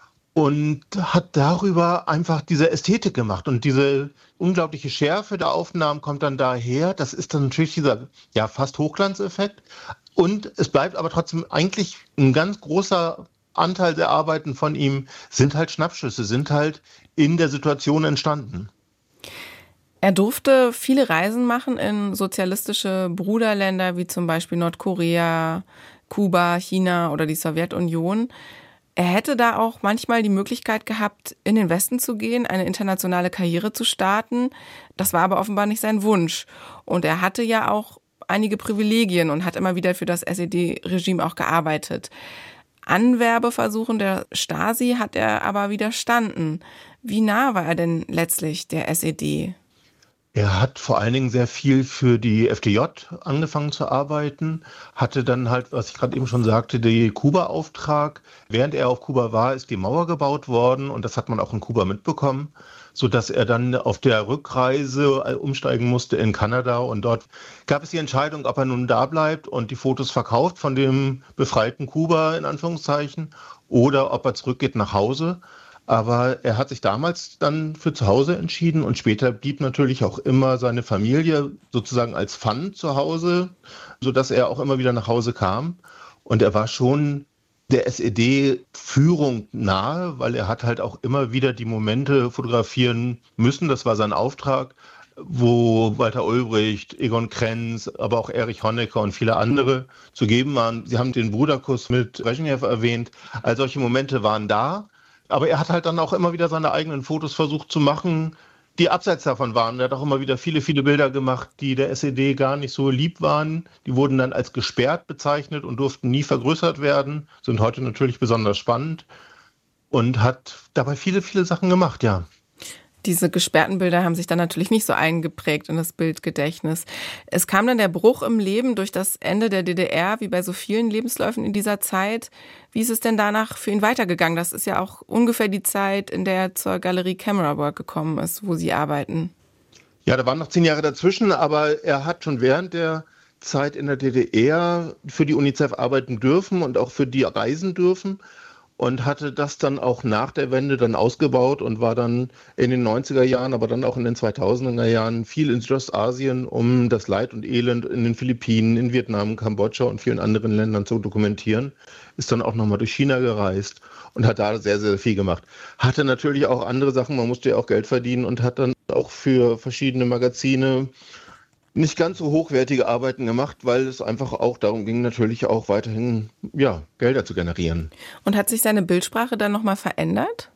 Und hat darüber einfach diese Ästhetik gemacht. Und diese unglaubliche Schärfe der Aufnahmen kommt dann daher. Das ist dann natürlich dieser ja fast Hochglanzeffekt. Und es bleibt aber trotzdem eigentlich ein ganz großer Anteil der Arbeiten von ihm sind halt Schnappschüsse, sind halt in der Situation entstanden. Er durfte viele Reisen machen in sozialistische Bruderländer wie zum Beispiel Nordkorea, Kuba, China oder die Sowjetunion. Er hätte da auch manchmal die Möglichkeit gehabt, in den Westen zu gehen, eine internationale Karriere zu starten. Das war aber offenbar nicht sein Wunsch. Und er hatte ja auch einige Privilegien und hat immer wieder für das S E D-Regime auch gearbeitet. Anwerbeversuchen der Stasi hat er aber widerstanden. Wie nah war er denn letztlich der S E D? Er hat vor allen Dingen sehr viel für die F D J angefangen zu arbeiten, hatte dann halt, was ich gerade eben schon sagte, den Kuba-Auftrag. Während er auf Kuba war, ist die Mauer gebaut worden und das hat man auch in Kuba mitbekommen, sodass er dann auf der Rückreise umsteigen musste in Kanada und dort gab es die Entscheidung, ob er nun da bleibt und die Fotos verkauft von dem befreiten Kuba in Anführungszeichen oder ob er zurückgeht nach Hause. Aber er hat sich damals dann für zu Hause entschieden und später blieb natürlich auch immer seine Familie sozusagen als Pfand zu Hause, sodass er auch immer wieder nach Hause kam. Und er war schon der S E D-Führung nahe, weil er hat halt auch immer wieder die Momente fotografieren müssen. Das war sein Auftrag, wo Walter Ulbricht, Egon Krenz, aber auch Erich Honecker und viele andere zu geben waren. Sie haben den Bruderkuss mit Brezhnev erwähnt. All solche Momente waren da. Aber er hat halt dann auch immer wieder seine eigenen Fotos versucht zu machen, die abseits davon waren. Er hat auch immer wieder viele, viele Bilder gemacht, die der S E D gar nicht so lieb waren. Die wurden dann als gesperrt bezeichnet und durften nie vergrößert werden, sind heute natürlich besonders spannend und hat dabei viele, viele Sachen gemacht, ja. Diese gesperrten Bilder haben sich dann natürlich nicht so eingeprägt in das Bildgedächtnis. Es kam dann der Bruch im Leben durch das Ende der D D R, wie bei so vielen Lebensläufen in dieser Zeit. Wie ist es denn danach für ihn weitergegangen? Das ist ja auch ungefähr die Zeit, in der er zur Galerie Camera Work gekommen ist, wo Sie arbeiten. Ja, da waren noch zehn Jahre dazwischen, aber er hat schon während der Zeit in der D D R für die UNICEF arbeiten dürfen und auch für die reisen dürfen. Und hatte das dann auch nach der Wende dann ausgebaut und war dann in den neunziger Jahren, aber dann auch in den zweitausender Jahren viel in Südostasien, um das Leid und Elend in den Philippinen, in Vietnam, Kambodscha und vielen anderen Ländern zu dokumentieren. Ist dann auch nochmal durch China gereist und hat da sehr, sehr viel gemacht. Hatte natürlich auch andere Sachen, man musste ja auch Geld verdienen und hat dann auch für verschiedene Magazine nicht ganz so hochwertige Arbeiten gemacht, weil es einfach auch darum ging, natürlich auch weiterhin ja, Gelder zu generieren. Und hat sich seine Bildsprache dann nochmal verändert?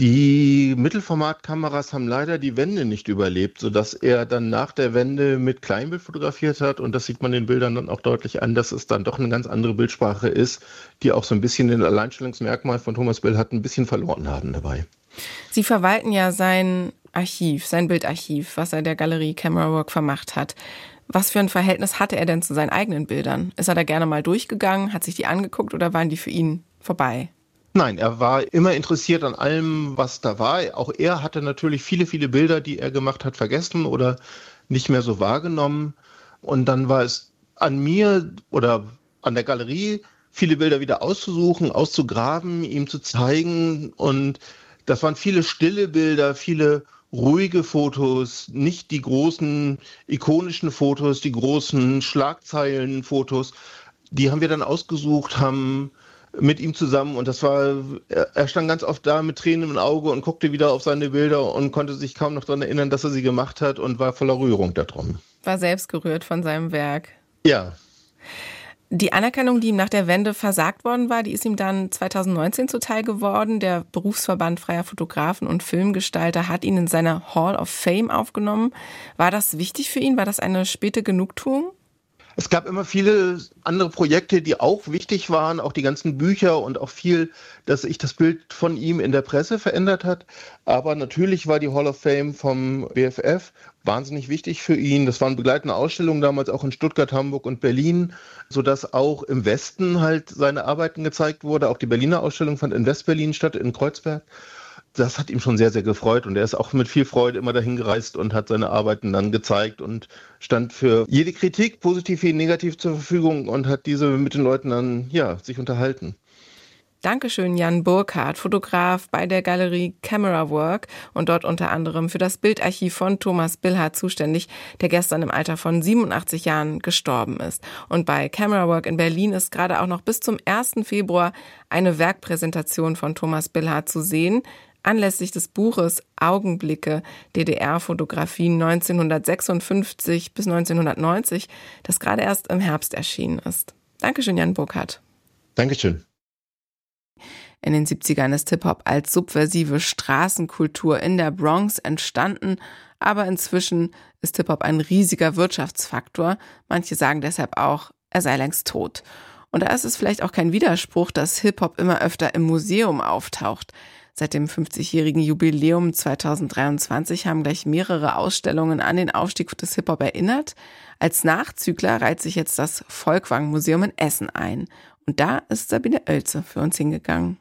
Die Mittelformatkameras haben leider die Wende nicht überlebt, sodass er dann nach der Wende mit Kleinbild fotografiert hat. Und das sieht man den Bildern dann auch deutlich an, dass es dann doch eine ganz andere Bildsprache ist, die auch so ein bisschen den Alleinstellungsmerkmal von Thomas Billhardt ein bisschen verloren haben dabei. Sie verwalten ja sein Archiv, sein Bildarchiv, was er der Galerie Camera Work vermacht hat. Was für ein Verhältnis hatte er denn zu seinen eigenen Bildern? Ist er da gerne mal durchgegangen, hat sich die angeguckt oder waren die für ihn vorbei? Nein, er war immer interessiert an allem, was da war. Auch er hatte natürlich viele, viele Bilder, die er gemacht hat, vergessen oder nicht mehr so wahrgenommen. Und dann war es an mir oder an der Galerie, viele Bilder wieder auszusuchen, auszugraben, ihm zu zeigen. Und das waren viele stille Bilder, viele ruhige Fotos, nicht die großen ikonischen Fotos, die großen Schlagzeilenfotos. Die haben wir dann ausgesucht, haben mit ihm zusammen und das war, er stand ganz oft da mit Tränen im Auge und guckte wieder auf seine Bilder und konnte sich kaum noch daran erinnern, dass er sie gemacht hat und war voller Rührung darum. War selbst gerührt von seinem Werk. Ja. Die Anerkennung, die ihm nach der Wende versagt worden war, die ist ihm dann zweitausendneunzehn zuteil geworden. Der Berufsverband freier Fotografen und Filmgestalter hat ihn in seine Hall of Fame aufgenommen. War das wichtig für ihn? War das eine späte Genugtuung? Es gab immer viele andere Projekte, die auch wichtig waren, auch die ganzen Bücher und auch viel, dass sich das Bild von ihm in der Presse verändert hat. Aber natürlich war die Hall of Fame vom B F F wahnsinnig wichtig für ihn. Das waren begleitende Ausstellungen damals auch in Stuttgart, Hamburg und Berlin, sodass auch im Westen halt seine Arbeiten gezeigt wurde. Auch die Berliner Ausstellung fand in Westberlin statt, in Kreuzberg. Das hat ihm schon sehr, sehr gefreut und er ist auch mit viel Freude immer dahin gereist und hat seine Arbeiten dann gezeigt und stand für jede Kritik, positiv wie negativ, zur Verfügung und hat diese mit den Leuten dann, ja, sich unterhalten. Dankeschön, Jan Burkhardt, Fotograf bei der Galerie Camera Work und dort unter anderem für das Bildarchiv von Thomas Billhardt zuständig, der gestern im Alter von siebenundachtzig Jahren gestorben ist. Und bei Camera Work in Berlin ist gerade auch noch bis zum ersten Februar eine Werkpräsentation von Thomas Billhardt zu sehen, anlässlich des Buches Augenblicke, D D R-Fotografien neunzehnhundertsechsundfünfzig bis neunzehnhundertneunzig, das gerade erst im Herbst erschienen ist. Dankeschön, Jan Burkhardt. Dankeschön. In den siebzigern ist Hip-Hop als subversive Straßenkultur in der Bronx entstanden, aber inzwischen ist Hip-Hop ein riesiger Wirtschaftsfaktor. Manche sagen deshalb auch, er sei längst tot. Und da ist es vielleicht auch kein Widerspruch, dass Hip-Hop immer öfter im Museum auftaucht. Seit dem fünfzigjährigen Jubiläum zweitausenddreiundzwanzig haben gleich mehrere Ausstellungen an den Aufstieg des Hip-Hop erinnert. Als Nachzügler reiht sich jetzt das Folkwang-Museum in Essen ein. Und da ist Sabine Oelze für uns hingegangen.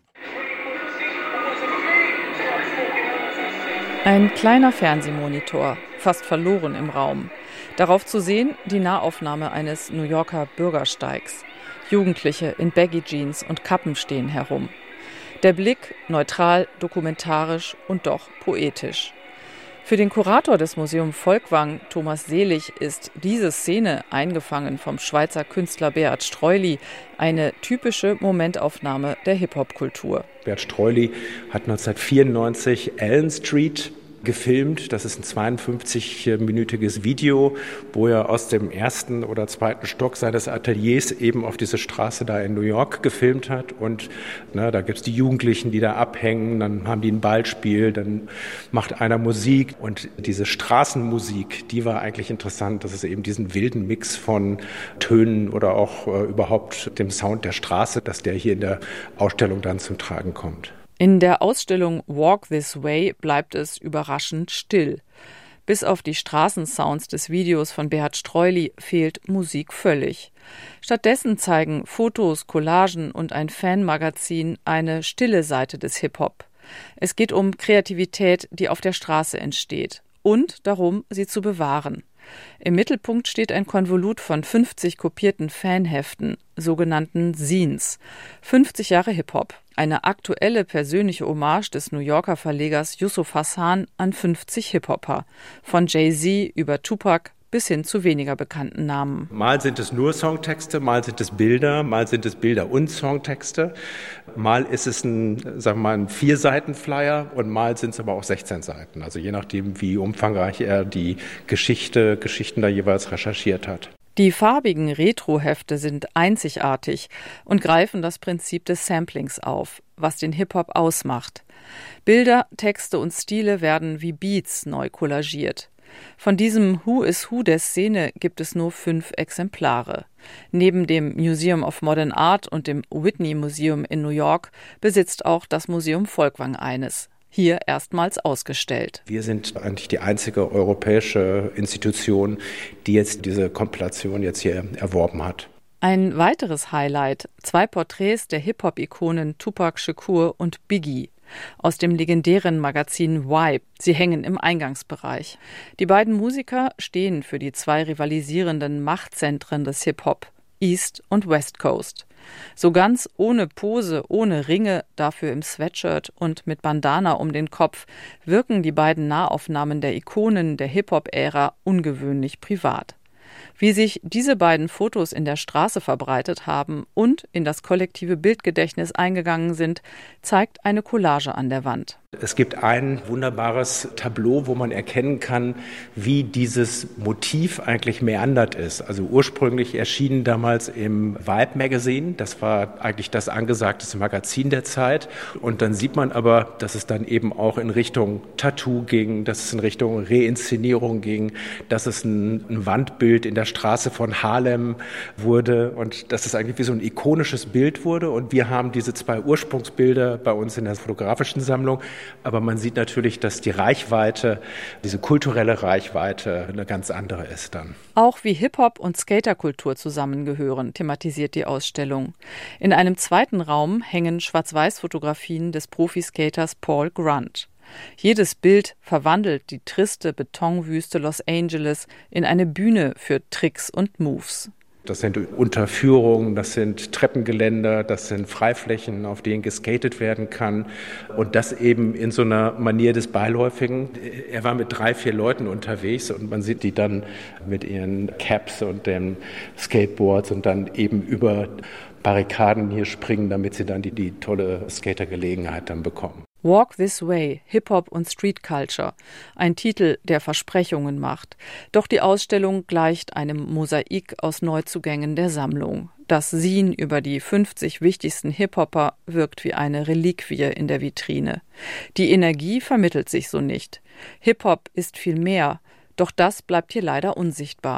Ein kleiner Fernsehmonitor, fast verloren im Raum. Darauf zu sehen die Nahaufnahme eines New Yorker Bürgersteigs. Jugendliche in Baggy-Jeans und Kappen stehen herum. Der Blick neutral, dokumentarisch und doch poetisch. Für den Kurator des Museum Folkwang, Thomas Selig, ist diese Szene, eingefangen vom Schweizer Künstler Beat Streuli, eine typische Momentaufnahme der Hip-Hop-Kultur. Beat Streuli hat neunzehnhundertvierundneunzig Allen Street gefilmt. Das ist ein zweiundfünfzig-minütiges Video, wo er aus dem ersten oder zweiten Stock seines Ateliers eben auf diese Straße da in New York gefilmt hat. Und na, da gibt es die Jugendlichen, die da abhängen, dann haben die ein Ballspiel, dann macht einer Musik. Und diese Straßenmusik, die war eigentlich interessant, dass es eben diesen wilden Mix von Tönen oder auch äh, überhaupt dem Sound der Straße, dass der hier in der Ausstellung dann zum Tragen kommt. In der Ausstellung Walk This Way bleibt es überraschend still. Bis auf die Straßensounds des Videos von Beat Streuli fehlt Musik völlig. Stattdessen zeigen Fotos, Collagen und ein Fanmagazin eine stille Seite des Hip-Hop. Es geht um Kreativität, die auf der Straße entsteht und darum, sie zu bewahren. Im Mittelpunkt steht ein Konvolut von fünfzig kopierten Fanheften, sogenannten Zines. fünfzig Jahre Hip-Hop. Eine aktuelle persönliche Hommage des New Yorker Verlegers Yusuf Hassan an fünfzig Hip-Hopper. Von Jay-Z über Tupac bis hin zu weniger bekannten Namen. Mal sind es nur Songtexte, mal sind es Bilder, mal sind es Bilder und Songtexte. Mal ist es ein, sagen wir mal, ein Vier-Seiten-Flyer und mal sind es aber auch sechzehn Seiten. Also je nachdem, wie umfangreich er die Geschichte, Geschichten da jeweils recherchiert hat. Die farbigen Retro-Hefte sind einzigartig und greifen das Prinzip des Samplings auf, was den Hip-Hop ausmacht. Bilder, Texte und Stile werden wie Beats neu kollagiert. Von diesem Who is Who der Szene gibt es nur fünf Exemplare. Neben dem Museum of Modern Art und dem Whitney Museum in New York besitzt auch das Museum Folkwang eines. Hier erstmals ausgestellt. Wir sind eigentlich die einzige europäische Institution, die jetzt diese Kompilation jetzt hier erworben hat. Ein weiteres Highlight, zwei Porträts der Hip-Hop-Ikonen Tupac Shakur und Biggie aus dem legendären Magazin Vibe. Sie hängen im Eingangsbereich. Die beiden Musiker stehen für die zwei rivalisierenden Machtzentren des Hip-Hop, East und West Coast. So ganz ohne Pose, ohne Ringe, dafür im Sweatshirt und mit Bandana um den Kopf, wirken die beiden Nahaufnahmen der Ikonen der Hip-Hop-Ära ungewöhnlich privat. Wie sich diese beiden Fotos in der Straße verbreitet haben und in das kollektive Bildgedächtnis eingegangen sind, zeigt eine Collage an der Wand. Es gibt ein wunderbares Tableau, wo man erkennen kann, wie dieses Motiv eigentlich meandert ist. Also ursprünglich erschienen damals im Vibe Magazine. Das war eigentlich das angesagteste Magazin der Zeit. Und dann sieht man aber, dass es dann eben auch in Richtung Tattoo ging, dass es in Richtung Reinszenierung ging, dass es ein, ein Wandbild in der Straße von Harlem wurde und dass es eigentlich wie so ein ikonisches Bild wurde. Und wir haben diese zwei Ursprungsbilder bei uns in der fotografischen Sammlung. Aber man sieht natürlich, dass die Reichweite, diese kulturelle Reichweite eine ganz andere ist dann. Auch wie Hip-Hop und Skaterkultur zusammengehören, thematisiert die Ausstellung. In einem zweiten Raum hängen Schwarz-Weiß-Fotografien des Profiskaters Paul Grunt. Jedes Bild verwandelt die triste Betonwüste Los Angeles in eine Bühne für Tricks und Moves. Das sind Unterführungen, das sind Treppengeländer, das sind Freiflächen, auf denen geskatet werden kann. Und das eben in so einer Manier des Beiläufigen. Er war mit drei, vier Leuten unterwegs und man sieht die dann mit ihren Caps und den Skateboards und dann eben über Barrikaden hier springen, damit sie dann die, die tolle Skatergelegenheit dann bekommen. Walk This Way, Hip-Hop und Street Culture, ein Titel, der Versprechungen macht. Doch die Ausstellung gleicht einem Mosaik aus Neuzugängen der Sammlung. Das Zine über die fünfzig wichtigsten Hip-Hopper wirkt wie eine Reliquie in der Vitrine. Die Energie vermittelt sich so nicht. Hip-Hop ist viel mehr, doch das bleibt hier leider unsichtbar.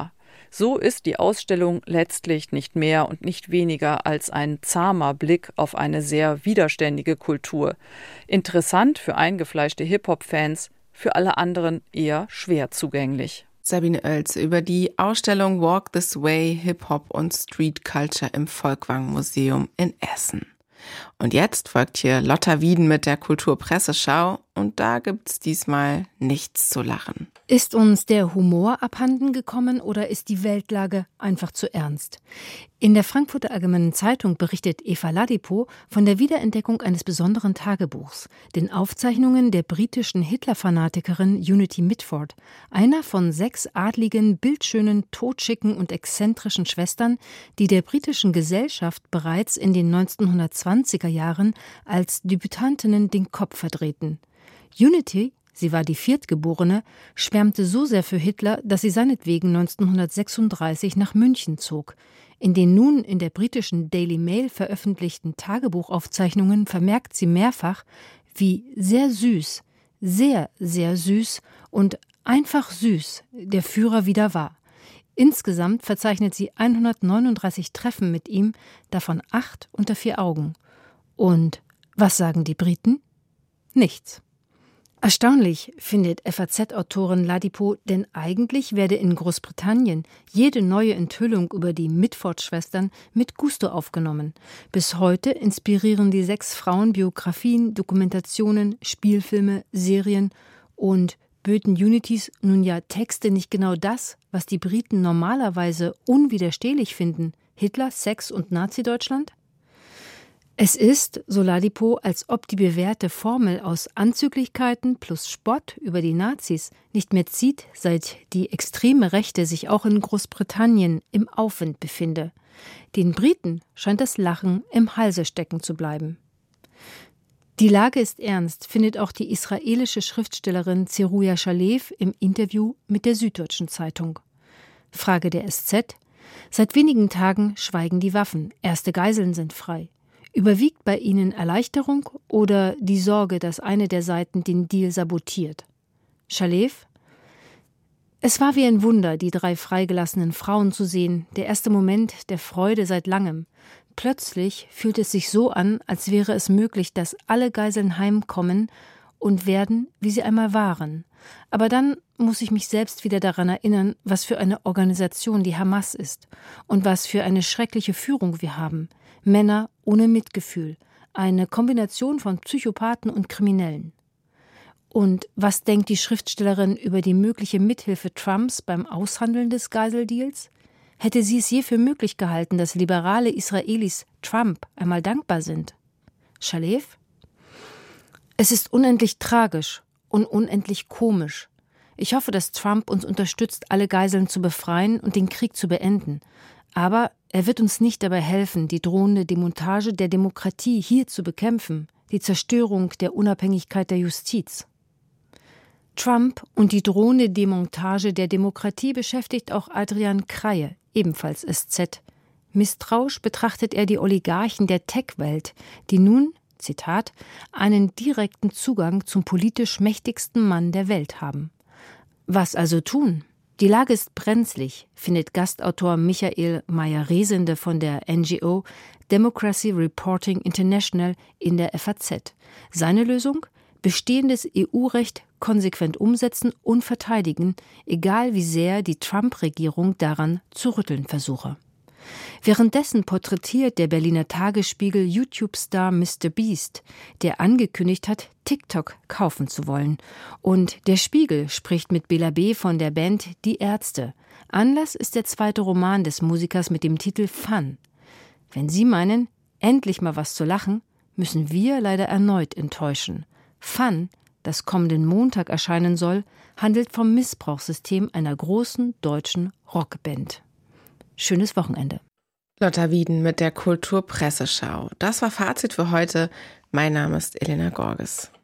So ist die Ausstellung letztlich nicht mehr und nicht weniger als ein zahmer Blick auf eine sehr widerständige Kultur. Interessant für eingefleischte Hip-Hop-Fans, für alle anderen eher schwer zugänglich. Sabine Oelz über die Ausstellung Walk This Way, Hip-Hop und Street Culture im Folkwang-Museum in Essen. Und jetzt folgt hier Lotta Wieden mit der Kulturpresseschau und da gibt's diesmal nichts zu lachen. Ist uns der Humor abhanden gekommen oder ist die Weltlage einfach zu ernst? In der Frankfurter Allgemeinen Zeitung berichtet Eva Ladipo von der Wiederentdeckung eines besonderen Tagebuchs, den Aufzeichnungen der britischen Hitler-Fanatikerin Unity Mitford, einer von sechs adligen, bildschönen, totschicken und exzentrischen Schwestern, die der britischen Gesellschaft bereits in den neunzehnhundertzwanziger Jahren als Debütantinnen den Kopf verdrehten. Unity, sie war die Viertgeborene, schwärmte so sehr für Hitler, dass sie seinetwegen neunzehnhundertsechsunddreißig nach München zog. In den nun in der britischen Daily Mail veröffentlichten Tagebuchaufzeichnungen vermerkt sie mehrfach, wie sehr süß, sehr, sehr süß und einfach süß der Führer wieder war. Insgesamt verzeichnet sie hundertneununddreißig Treffen mit ihm, davon acht unter vier Augen. Und was sagen die Briten? Nichts. Erstaunlich, findet F A Z-Autorin Ladipo, denn eigentlich werde in Großbritannien jede neue Enthüllung über die Mitford-Schwestern mit Gusto aufgenommen. Bis heute inspirieren die sechs Frauen Biografien, Dokumentationen, Spielfilme, Serien und böten Unitys nun ja Texte nicht genau das, was die Briten normalerweise unwiderstehlich finden: Hitler, Sex und Nazi-Deutschland? Es ist, so Ladipo, als ob die bewährte Formel aus Anzüglichkeiten plus Spott über die Nazis nicht mehr zieht, seit die extreme Rechte sich auch in Großbritannien im Aufwind befinde. Den Briten scheint das Lachen im Halse stecken zu bleiben. Die Lage ist ernst, findet auch die israelische Schriftstellerin Zeruja Shalev im Interview mit der Süddeutschen Zeitung. Frage der S Z: Seit wenigen Tagen schweigen die Waffen, erste Geiseln sind frei. Überwiegt bei Ihnen Erleichterung oder die Sorge, dass eine der Seiten den Deal sabotiert? Shalev: Es war wie ein Wunder, die drei freigelassenen Frauen zu sehen, der erste Moment der Freude seit langem. Plötzlich fühlt es sich so an, als wäre es möglich, dass alle Geiseln heimkommen und werden, wie sie einmal waren. Aber dann muss ich mich selbst wieder daran erinnern, was für eine Organisation die Hamas ist und was für eine schreckliche Führung wir haben. Männer ohne Mitgefühl, eine Kombination von Psychopathen und Kriminellen. Und was denkt die Schriftstellerin über die mögliche Mithilfe Trumps beim Aushandeln des Geiseldeals? Hätte sie es je für möglich gehalten, dass liberale Israelis Trump einmal dankbar sind? Shalev: Es ist unendlich tragisch und unendlich komisch. Ich hoffe, dass Trump uns unterstützt, alle Geiseln zu befreien und den Krieg zu beenden. Aber er wird uns nicht dabei helfen, die drohende Demontage der Demokratie hier zu bekämpfen, die Zerstörung der Unabhängigkeit der Justiz. Trump und die drohende Demontage der Demokratie beschäftigt auch Adrian Kreie, ebenfalls S Z. Misstrauisch betrachtet er die Oligarchen der Tech-Welt, die nun, Zitat, einen direkten Zugang zum politisch mächtigsten Mann der Welt haben. Was also tun? Die Lage ist brenzlig, findet Gastautor Michael Meyer-Resende von der N G O Democracy Reporting International in der F A Z. Seine Lösung? Bestehendes E U-Recht konsequent umsetzen und verteidigen, egal wie sehr die Trump-Regierung daran zu rütteln versuche. Währenddessen porträtiert der Berliner Tagesspiegel YouTube-Star Mister Beast, der angekündigt hat, TikTok kaufen zu wollen. Und der Spiegel spricht mit Bela B. von der Band Die Ärzte. Anlass ist der zweite Roman des Musikers mit dem Titel Fun. Wenn Sie meinen, endlich mal was zu lachen, müssen wir leider erneut enttäuschen. Fun, das kommenden Montag erscheinen soll, handelt vom Missbrauchssystem einer großen deutschen Rockband. Schönes Wochenende. Lotta Wieden mit der Kulturpresseschau. Das war Fazit für heute. Mein Name ist Elena Gorges.